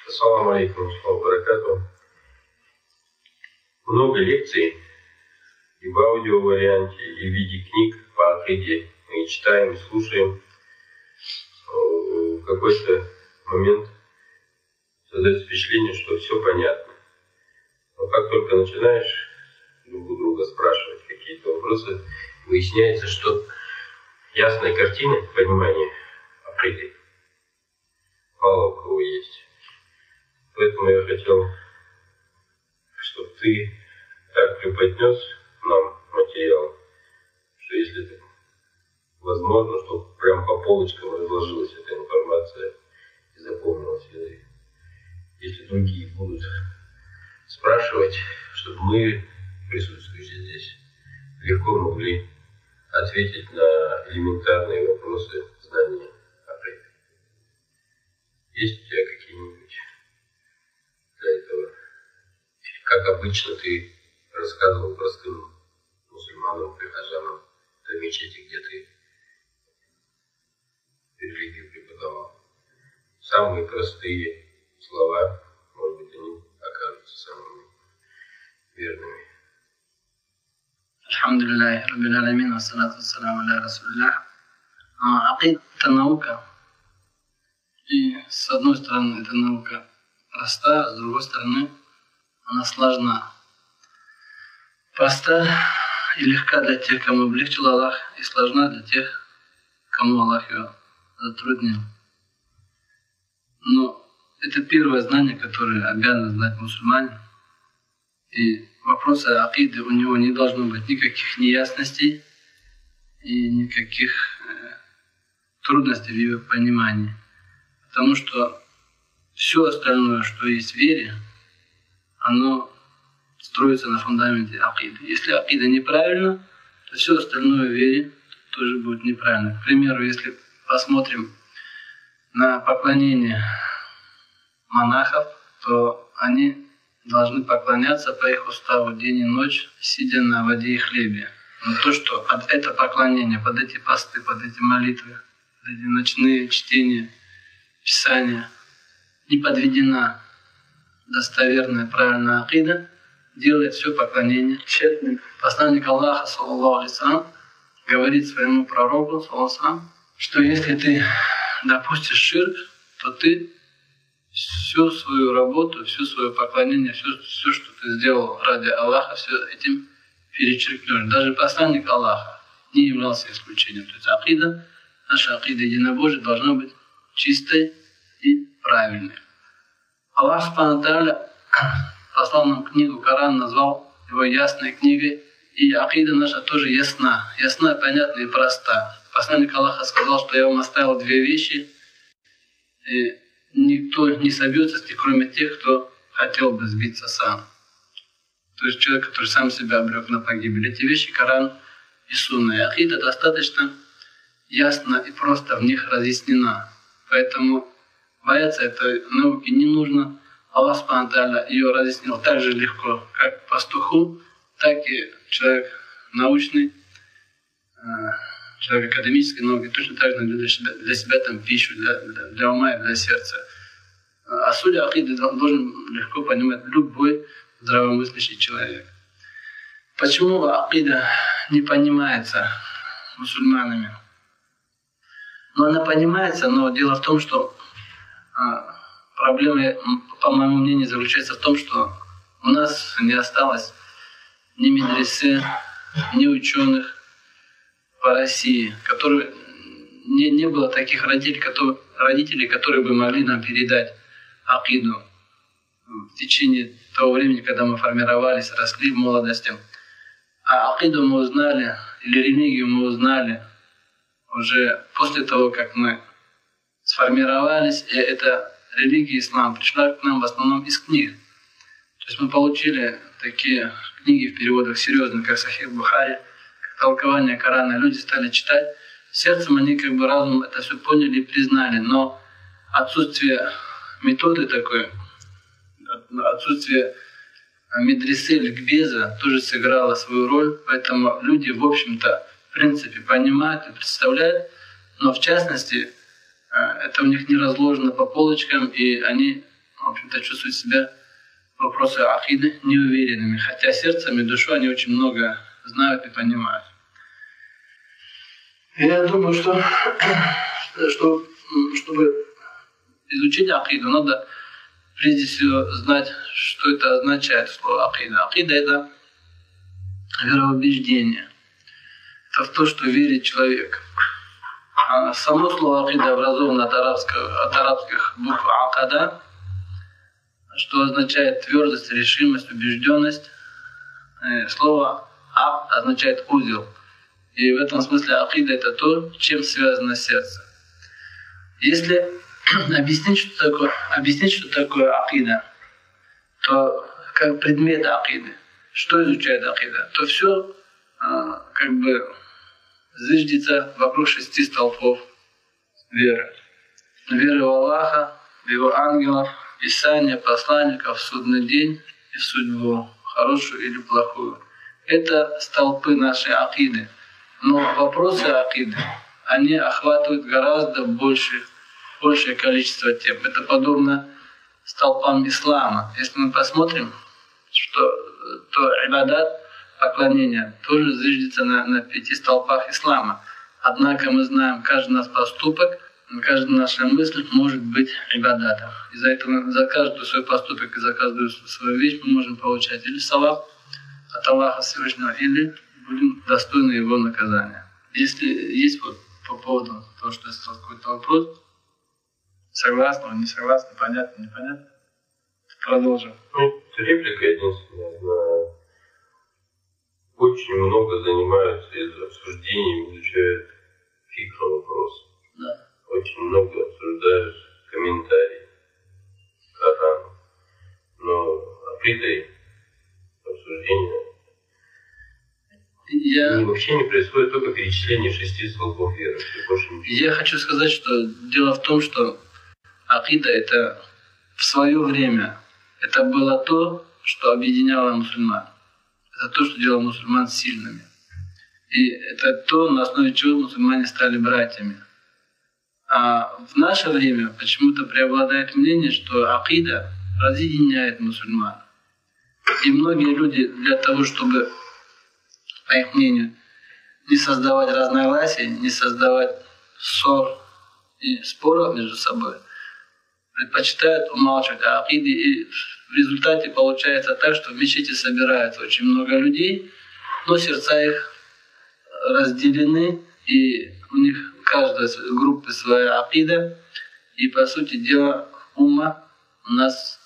Ассаламу алейкум, баракату. Много лекций и в аудиоварианте, и в виде книг по акиде мы читаем, и слушаем. В какой-то момент создается впечатление, что все понятно. Но как только начинаешь друг у друга спрашивать какие-то вопросы, выясняется, что ясной картины понимания акиды мало у кого есть. Поэтому я хотел, чтобы ты так преподнес нам материал, что если это возможно, чтобы прям по полочкам разложилась эта информация и запомнилась. Если другие будут спрашивать, чтобы мы, присутствующие здесь, легко могли ответить на элементарные вопросы знания акиды. Есть у тебя какие-нибудь для этого? Как обычно ты рассказывал простым мусульманам, прихожанам в мечети, где ты религию преподавал. Самые простые слова, может быть, они окажутся самыми верными. Альхамдулиллахи Раббил Аламин, ассалату вассаламу аля Расулиллах. Акида – это наука. И с одной стороны, эта наука проста, с другой стороны, она сложна. Проста и легка для тех, кому облегчил Аллах, и сложна для тех, кому Аллах ее затруднил. Но это первое знание, которое обязан знать мусульманин. И вопросы акиды у него не должно быть никаких неясностей и никаких трудностей в его понимании. Потому что все остальное, что есть в вере, оно строится на фундаменте акиды. Если акида неправильна, то все остальное в вере тоже будет неправильно. К примеру, если посмотрим на поклонение монахов, то они должны поклоняться по их уставу день и ночь, сидя на воде и хлебе. Но то, что под это поклонение, под эти посты, под эти молитвы, под эти ночные чтения, писания, не подведена достоверная, правильная акида, делает все поклонение тщетным. Посланник Аллаха, саллаллаху алейхи вассалям, говорит своему пророку, саллаллаху алейхи вассалям, что если ты допустишь ширк, то ты всю свою работу, всю свое поклонение, все, что ты сделал ради Аллаха, все этим перечеркнешь. Даже посланник Аллаха не являлся исключением. То есть акида, наша акида единобожия должна быть чистой и правильной. Аллах Субхану Тааля послал нам книгу Коран, назвал его ясной книгой, и акида наша тоже ясна, понятна и проста. Посланник Аллаха сказал, что я вам оставил две вещи, и никто не собьется с них, кроме тех, кто хотел бы сбиться сам. То есть человек, который сам себя обрек на погибель. Эти вещи Коран и Сунна. И акида достаточно ясно и просто в них разъяснена. Поэтому бояться этой науки не нужно. Аллах Субхану Тааля ее разъяснил так же легко, как пастуху, так и человек научный, человек академической науки, точно так же найдет для себя там пищу, для ума и для сердца. А суть акиды должен легко понимать любой здравомыслящий человек. Почему акида не понимается мусульманами? Но она понимается, но дело в том, что проблема, по моему мнению, заключается в том, что у нас не осталось ни медресе, ни ученых по России, которые не было таких родителей, которые бы могли нам передать акиду в течение того времени, когда мы формировались, росли в молодости. А акиду мы узнали, или религию мы узнали уже после того, как мы сформировались, и эта религия ислам пришла к нам в основном из книг. То есть мы получили такие книги в переводах серьезных, как Сахих Бухари, как толкование Корана. Люди стали читать. Сердцем они разум это все поняли и признали. Но отсутствие методы такой, отсутствие медресе, ликбеза тоже сыграло свою роль. Поэтому люди, в общем-то, в принципе, понимают и представляют, но в частности, это у них не разложено по полочкам, и они в общем-то, чувствуют себя в вопросе акиды неуверенными, хотя сердцем и душой они очень много знают и понимают. Я думаю, что чтобы изучить акиду, надо прежде всего знать, что это означает слово акида. Акида – это вероубеждение. Это в то, что верит человек. А само слово акида образовано от арабских букв акада, что означает твердость, решимость, убежденность. Слово ак означает узел. И в этом смысле акида – это то, чем связано сердце. Если объяснить, что такое акида, то как предмет акиды, что изучает акида, то все зыждется вокруг 6 столпов веры. Веры в Аллаха, в Его ангелов, Писание, посланников, в судный день и в судьбу, хорошую или плохую. Это столпы нашей акиды. Но вопросы акиды, они охватывают гораздо большее количество тем. Это подобно столпам ислама. Если мы посмотрим, то ибадат, поклонение, тоже зиждется на 5 столпах ислама. Однако мы знаем, каждый наш поступок, каждая наша мысль может быть ибадатом. Из-за этого за каждый свой поступок и за каждую свою вещь мы можем получать или саваб от Аллаха Всевышнего, или будем достойны Его наказания. Если есть по поводу того, что я сказал, какой-то вопрос, согласны, не согласны, понятно, непонятно, продолжим. Реплика единственная. Очень много занимаются обсуждениями, изучают фикх вопросы. Да. Очень много обсуждают комментарии к Корану. Но акидой обсуждения вообще не происходит, только перечисление 6 столпов веры. Я хочу сказать, что дело в том, что акида это в свое время это было то, что объединяло мусульман. Это то, что делало мусульман сильными. И это то, на основе чего мусульмане стали братьями. А в наше время почему-то преобладает мнение, что акида разъединяет мусульман. И многие люди для того, чтобы, по их мнению, не создавать разногласий, не создавать ссор и споров между собой, предпочитают умалчивать о акиде. И в результате получается так, что в мечети собирается очень много людей, но сердца их разделены, и у них каждая группа своя акида, и по сути дела умма у нас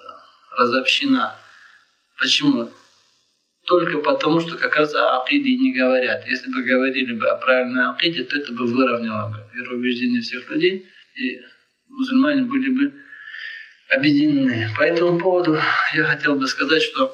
разобщена. Почему? Только потому, что как раз о акиде не говорят. Если бы говорили о правильной акиде, то это бы выровняло бы вероубеждение всех людей, и мусульмане были бы объединены. По этому поводу я хотел бы сказать, что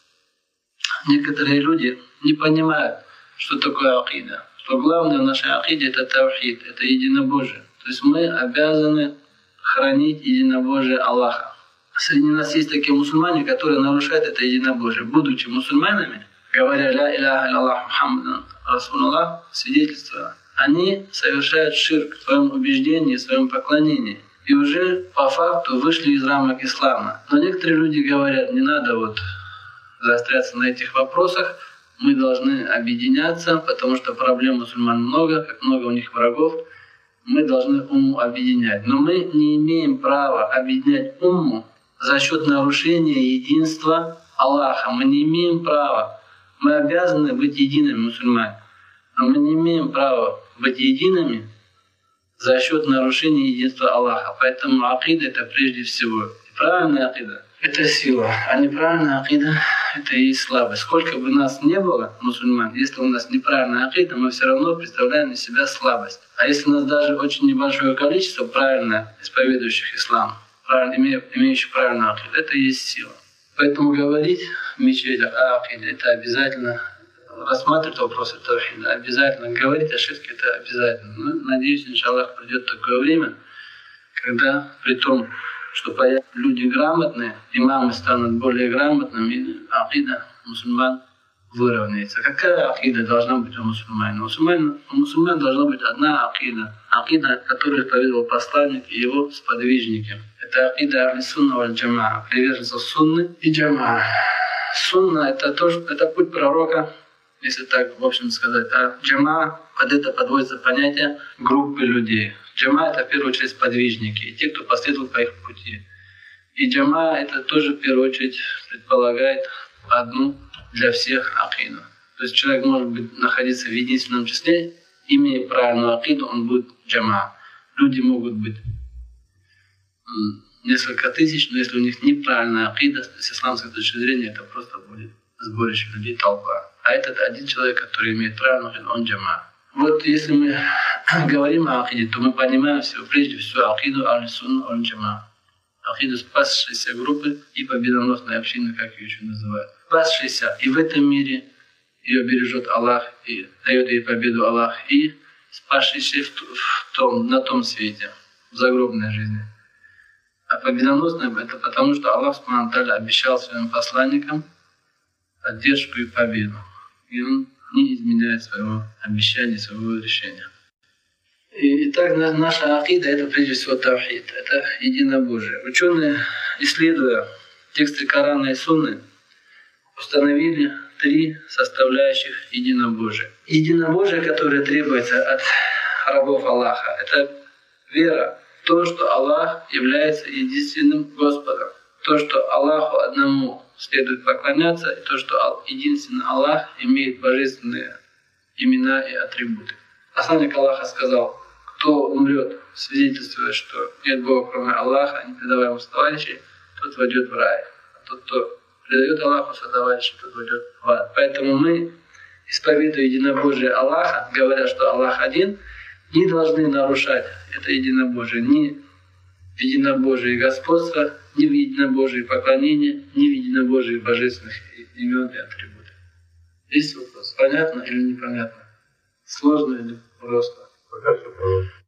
некоторые люди не понимают, что такое акида. Что главное в нашей акиде это тавхид, это единобожие. То есть мы обязаны хранить единобожие Аллаха. Среди нас есть такие мусульмане, которые нарушают это единобожие. Будучи мусульманами, говоря «Ля иляха илlallah Мухаммадан Расулуллах», свидетельствуя, они совершают ширк в своем убеждении, в своем поклонении. И уже по факту вышли из рамок ислама. Но некоторые люди говорят, не надо заостряться на этих вопросах, мы должны объединяться, потому что проблем мусульман много, как много у них врагов. Мы должны умму объединять. Но мы не имеем права объединять умму за счет нарушения единства Аллаха. Мы не имеем права. Мы обязаны быть едиными, мусульмане. Но мы не имеем права быть едиными за счет нарушения единства Аллаха. Поэтому акида это прежде всего. И правильная акида это сила, а неправильная акида это и есть слабость. Сколько бы нас не было, мусульман, если у нас неправильная акида, мы все равно представляем из себя слабость. А если у нас даже очень небольшое количество правильно исповедующих ислам, имеющих правильную акиду, это и есть сила. Поэтому говорить в мечетях о акиде это обязательно, рассматривать вопросы тавхида обязательно, говорить о ширке это обязательно. Но, надеюсь, иншаллах, придет такое время, когда при том, что появятся люди грамотные, имамы станут более грамотными, и акида мусульман выровняется. Какая акида должна быть у мусульманина? У мусульман должна быть одна акида. Акида, которую исповедовал посланник и его сподвижники. Это акида ахли-сунна валь-джамаа, приверженцев сунны и джамаа. Сунна — это путь пророка, если так в общем сказать. А джамаа, под это подводится понятие группы людей. Джамаа — это в первую очередь сподвижники, и те, кто последовал по их пути. И джамаа — это тоже в первую очередь предполагает одну для всех акиду. То есть человек может быть находиться в единственном числе, имея правильную акиду, он будет джамаа. Люди могут быть несколько тысяч, но если у них неправильная акида, с исламской точки зрения, это просто будет сборище людей, толпа. А этот один человек, который имеет правильную акиду, он джамаа. Вот если мы говорим о акиде, то мы понимаем прежде всего акиду ахли-сунна валь-джамаа. Акиду спасшейся группы и победоносной общины, как ее еще называют. Спасшейся и в этом мире ее бережет Аллах и дает ей победу Аллах, и спасшийся на том свете, в загробной жизни. А победоносная — это потому, что Аллах субхану ва тааля обещал своим посланникам поддержку и победу. И Он не изменяет своего обещания, своего решения. Итак, наша акида — это прежде всего тавхид, это единобожие. Ученые, исследуя тексты Корана и Сунны, установили 3 составляющих единобожия. Единобожие, которое требуется от рабов Аллаха, это вера в то, что Аллах является единственным Господом, то, что Аллаху одному следует поклоняться, и то, что единственный Аллах имеет божественные имена и атрибуты. Посланник Аллаха сказал: кто умрет, свидетельствуя, что нет Бога кроме Аллаха, не предавая ему товарищей, тот войдет в рай. А тот, кто предает Аллаху товарищей, тот войдет в ад. Поэтому мы, исповедуя единобожие Аллаха, говоря, что Аллах один, не должны нарушать это единобожие ни в единобожие господства, ни в единобожие поклонения, ни в единобожие божественных имен и атрибутов. Есть вопрос? Понятно или непонятно? Сложно или просто? Пока что понятно.